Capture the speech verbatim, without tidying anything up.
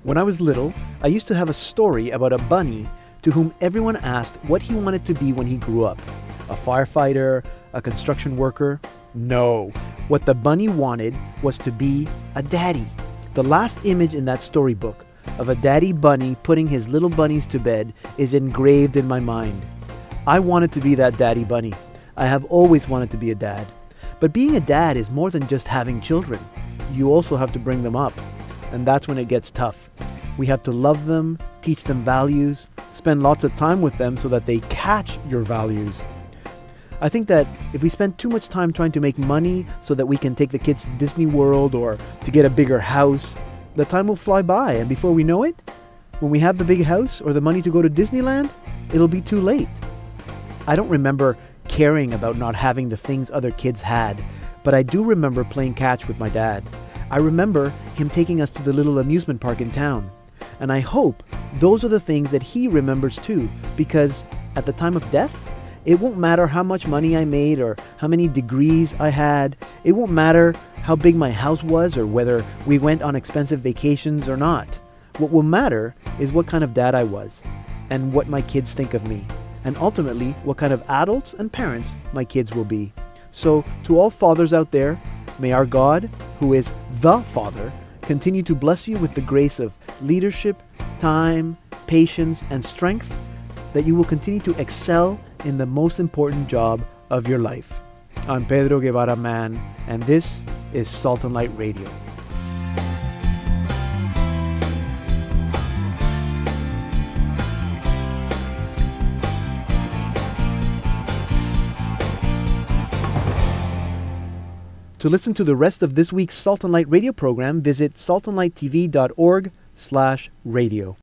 When I was little, I used to have a story about a bunny to whom everyone asked what he wanted to be when he grew up. A firefighter, a construction worker? No. What the bunny wanted was to be a daddy. The last image in that storybook of a daddy bunny putting his little bunnies to bed is engraved in my mind. I wanted to be that daddy bunny. I have always wanted to be a dad. But being a dad is more than just having children. You also have to bring them up. And that's when it gets tough. We have to love them, teach them values, spend lots of time with them so that they catch your values. I think that if we spend too much time trying to make money so that we can take the kids to Disney World or to get a bigger house, the time will fly by, and before we know it, when we have the big house or the money to go to Disneyland, it'll be too late. I don't remember caring about not having the things other kids had, but I do remember playing catch with my dad. I remember him taking us to the little amusement park in town. And I hope those are the things that he remembers too, because at the time of death, it won't matter how much money I made or how many degrees I had. It won't matter how big my house was or whether we went on expensive vacations or not. What will matter is what kind of dad I was and what my kids think of me, and ultimately what kind of adults and parents my kids will be. So to all fathers out there, may our God, who is the Father, continue to bless you with the grace of leadership, time, patience, and strength, that you will continue to excel in the most important job of your life. I'm Pedro Guevara Mann, and this is Salt and Light Radio. To listen to the rest of this week's Salt and Light Radio program, visit salt and light t v dot org slash radio.